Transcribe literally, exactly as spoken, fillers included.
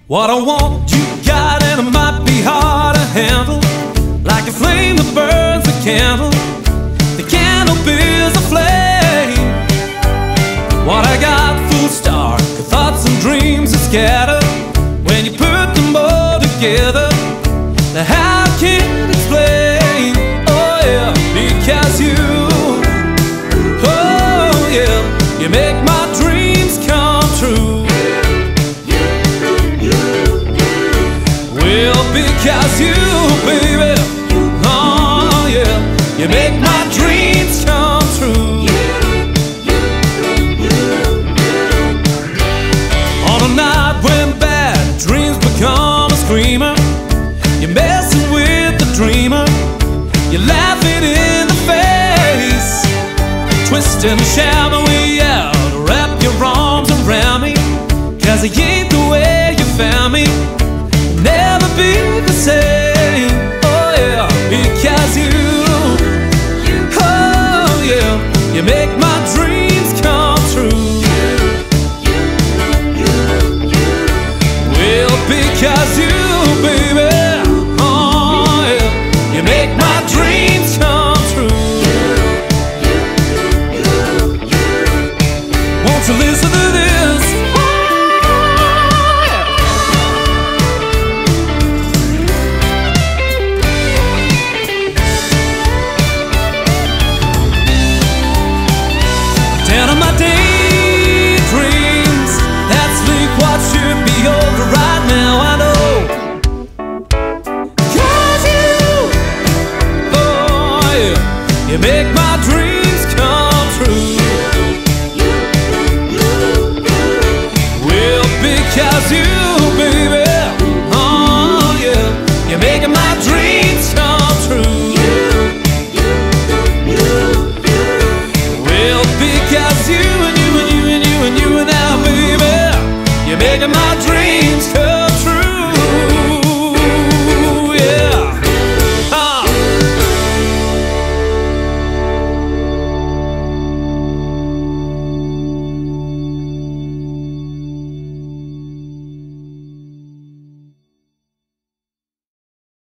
What I want, you got, and it might be hard to handle. Like a flame that burns a candle, the candle bears a flame. What I got, full stark, thoughts and dreams are scattered. When you put them all together, how can I explain? Oh yeah, because you, oh yeah, you make my dreams come true. Well, because you, baby, oh yeah, you make my dreams come true. On a night when bad dreams become a screamer, you're messing with the dreamer, you laugh it in the face, twist and shout me out, wrap your arms around me, cause I ain't the way you found me, never be the same. Oh yeah, because you, oh yeah, you make my dreams come true. Well, because you, baby, oh yeah, you make my dreams come true. Won't you listen to this? Down on my daydreams, that sleep what should be over right now, I know. Cause you, oh yeah, you make my